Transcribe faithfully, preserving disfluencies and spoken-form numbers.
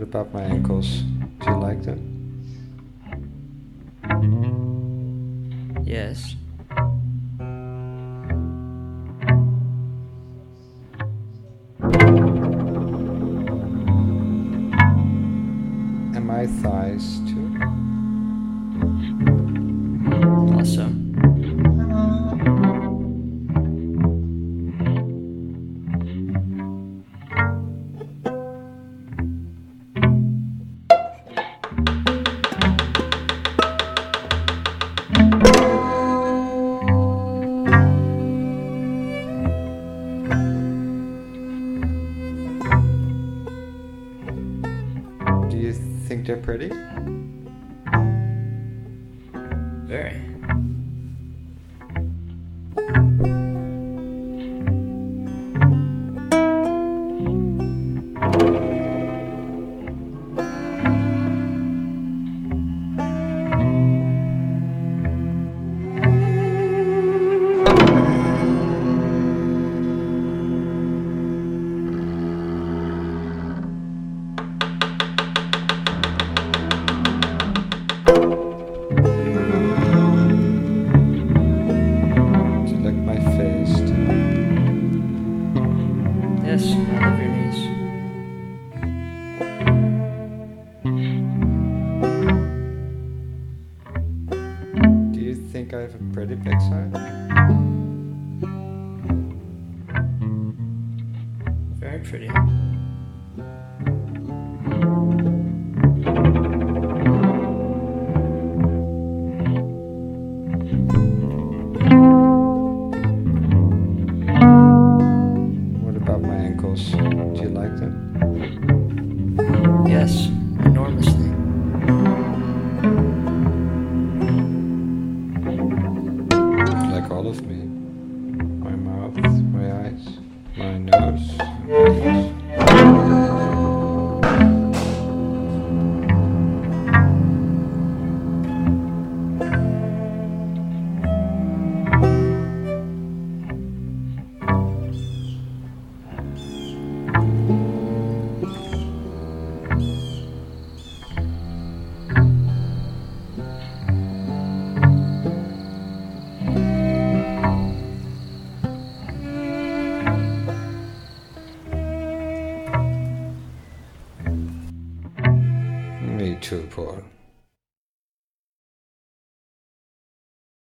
about my ankles? Do you like them? Yes. And my thighs too? Also. Do you think they're pretty? Very. Do you like my face too? Yes, I love your knees. Do you think I have a pretty backside? Very pretty. What about my ankles? Do you like them? Yes, enormously. Like all of me. My mouth, my eyes, my nose, my ears. Me too, Paul.